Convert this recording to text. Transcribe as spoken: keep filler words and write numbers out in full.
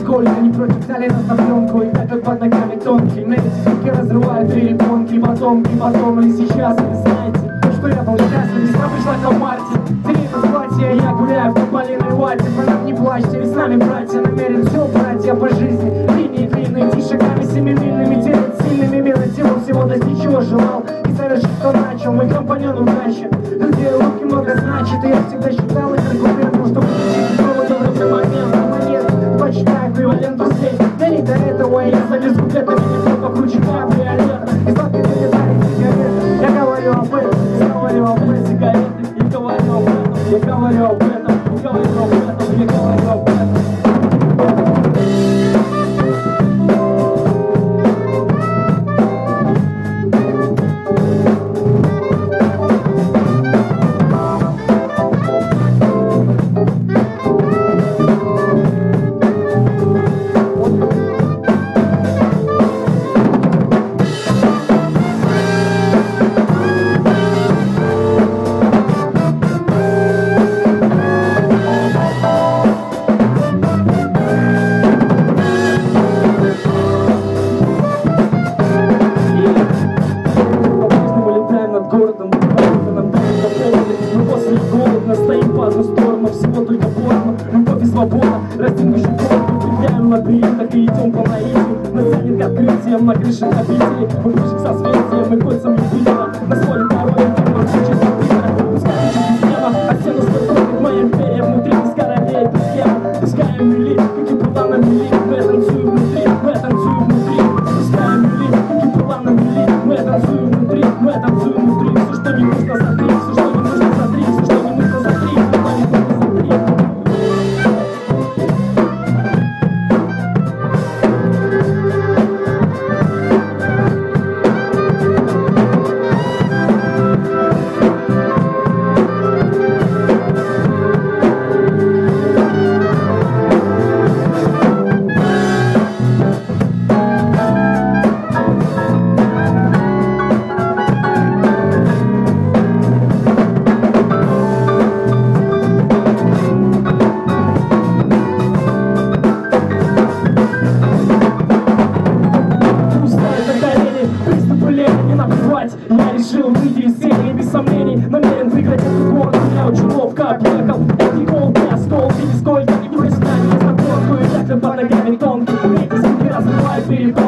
нисколько не против талента на пленку. И так как под ногами тонкий, на эти звуки разрывают перепонки. Потом, и потом, или сейчас, вы знаете, что я был счастлив, весна пришла к марте. Деревья в платье, я гуляю в тополиной вате. По нам не плачьте, ведь с нами, братья, намерен все, братья, по жизни. Линии длинные, идти шагами семимильными, делать сильными мира телом всего достичь, чего желал. И совершить, что начал, мой компаньон удачи. Друзья, руки много значит, и я всегда считал их аргументом, что получить провода в любой момент. Монет, почитай эквиваленту здесь. Да не до этого, я завезу где-то меня покруче кабриолет. И сладкие детали сигарет. Я говорю об этом, я говорю об этом, сигареты. Я говорю об этом, я говорю об этом, я говорю об этом, я говорю об этом. На крыше обители, мы ближе к созвездиям, мы кольцам Юпитера. На своем дороге темно звучит Юпитера. Пускай ищет система, а стену строит моя империя. Внутри без королей, без схема. Пускай мили, как и была на мили. Мы танцуем внутри, мы танцуем внутри. Пускай мили, как и была на мили. Мы танцуем внутри, мы танцуем внутри. Все, что не нужно за три, все, что не нужно за три, все, что не нужно за три, все, что не нужно за три. Я решил выйти из серии без сомнений. Намерен выиграть эту гонку. Я очень ловко объехал эти голки, осколки. Нисколько не профессиональный, я знакомку. И так под ногами тонкий. Эти звуки разрывают перепонки.